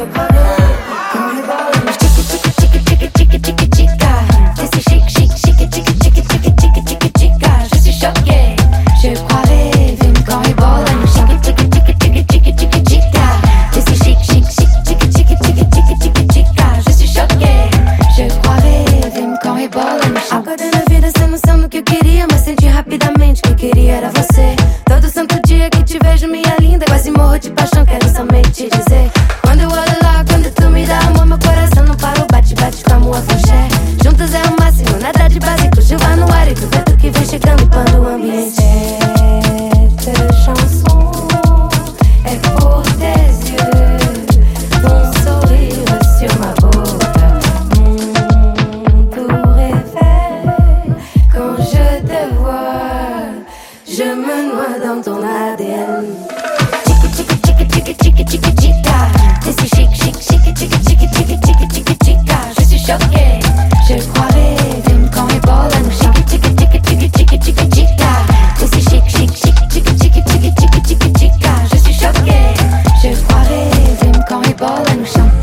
je croirais quand les balles nous chica chica. Et c'est chic chic chica chica. Je suis choquée, je croirais quand les balles nous chica chica. Et c'est chic chic chica chica. Je suis choquée, je croirais quand les balles nous chica. Agora na vida sem noção do que eu queria, mas senti rapidamente que eu queria era você. Todo santo dia que te vejo, minha linda, quase morro de paixão, quero somente te dizer. Quando eu olho lá, quando tu me dá amor, meu coração não para, o bate-bate como a afoxé. Juntos é o máximo, nada de básico, chuva no ar e do vento que vem chegando para o ambiente. Cette chanson est pour tes yeux, ton sourire sur ma boca, mon doux réveil. Quand je te vois, je me noie dans ton ADN. Chica. Et c'est chic, chic, chic, chica. Je suis choquée, je croirais quand les balles nous chica. Et c'est chic, chic, chic, chica. Je suis choquée, je croirais quand les balles nous chantent.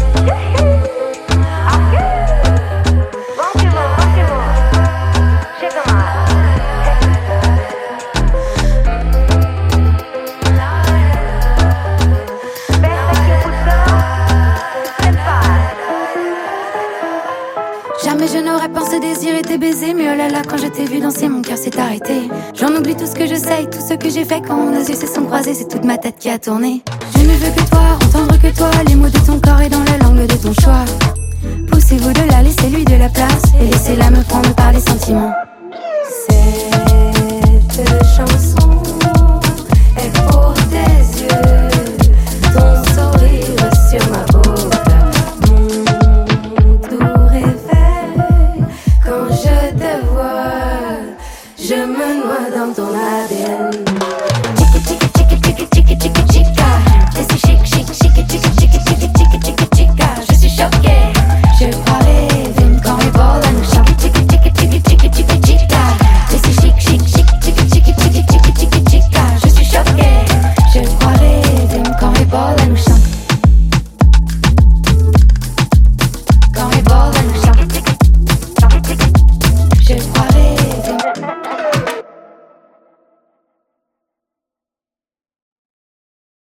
Jamais je n'aurais pensé désirer tes baisers, mais oh là là, quand je t'ai vu danser, mon cœur s'est arrêté. J'en oublie tout ce que je sais, tout ce que j'ai fait quand nos yeux se sont croisés, c'est toute ma tête qui a tourné. Je ne veux que toi, entendre